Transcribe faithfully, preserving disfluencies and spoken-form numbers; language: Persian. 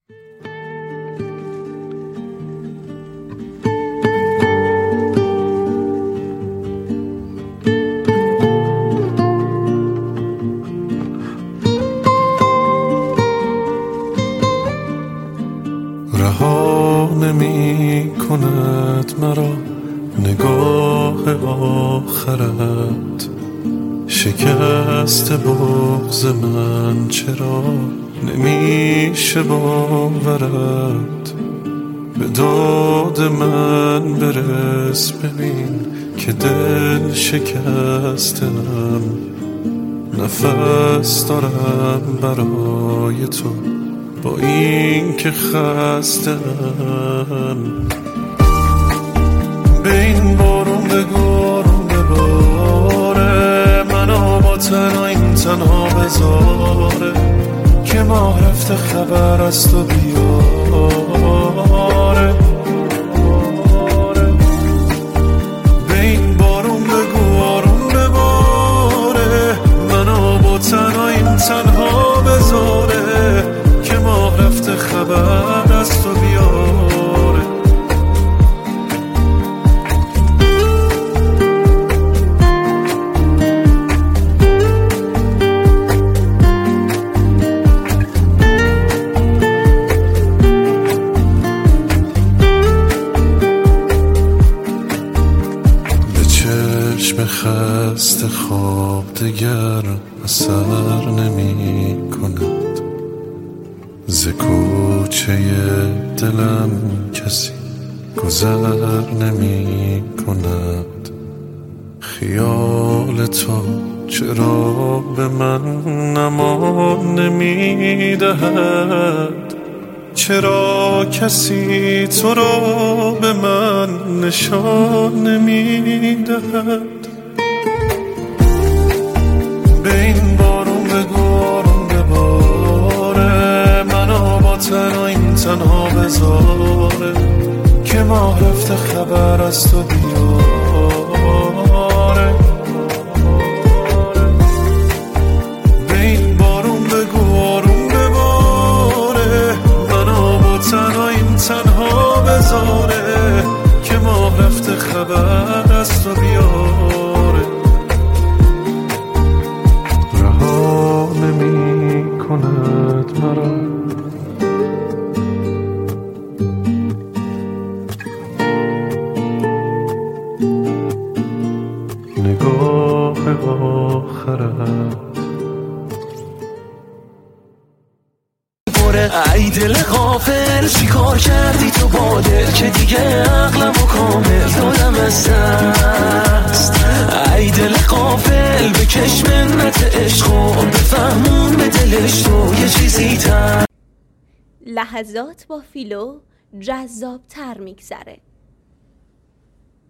رها نمی کند مرا نگاه آخرت، شکست بغض من چرا نمیشه باورت. به داد من برس ببین که دل شکستم، نفس دارم برای تو با این که خستم. به این بارون بگو آروم بباره، منو با تنهاییم تنها بذاره، که ماه رفته خبر از تو بیاره. به این بارون بگو آروم بباره، منو با تنهاییم تنها بذاره، که ماه رفته خبر از تو بیاره. به چشم خسته خواب دگر اثر نمی کند، ز کوچه دلم کسی گذر نمی کند. خیال تو چرا به من امان نمی دهد، چرا کسی تو را به من نشان نمی دهد. به این بارون بگو آروم بباره، منو با تنهاییم تنها بذاره، که ماه رفته خبر از تو بیاره. به این بارون بگو آروم بباره، منو با تنهاییم تنها بذاره، که ماه رفته خبر از تو بیاره. رها نمی کند مرا نگاه آخرت. ای دل غافل چی کار کردی تو با دل که دیگه عقلمو کامل دادم از دست. ای دل غافل بکش منت عشق و بفهمون به دلش تو یه چیزی تر. لحظات با فیلو جذاب تر میگذره.